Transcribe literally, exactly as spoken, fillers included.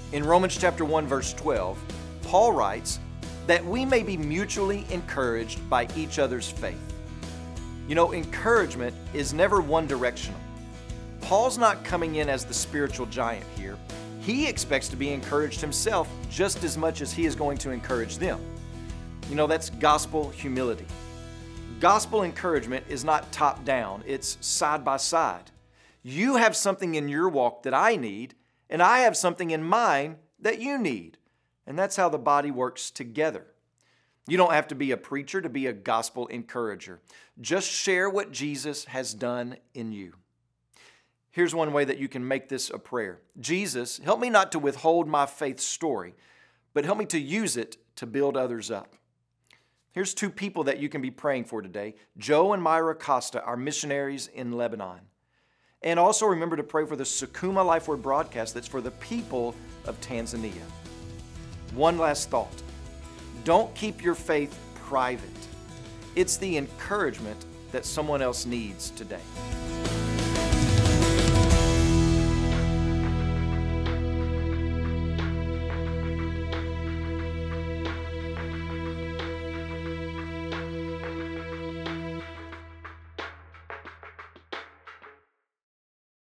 In Romans chapter one, verse twelve, Paul writes that we may be mutually encouraged by each other's faith. You know, encouragement is never one directional. Paul's not coming in as the spiritual giant here. He expects to be encouraged himself just as much as he is going to encourage them. You know, that's gospel humility. Gospel encouragement is not top down, it's side by side. You have something in your walk that I need, and I have something in mine that you need. And that's how the body works together. You don't have to be a preacher to be a gospel encourager. Just share what Jesus has done in you. Here's one way that you can make this a prayer. Jesus, help me not to withhold my faith story, but help me to use it to build others up. Here's two people that you can be praying for today. Joe and Myra Costa, our missionaries in Lebanon. And also remember to pray for the Sukuma Life Word broadcast that's for the people of Tanzania. One last thought. Don't keep your faith private. It's the encouragement that someone else needs today.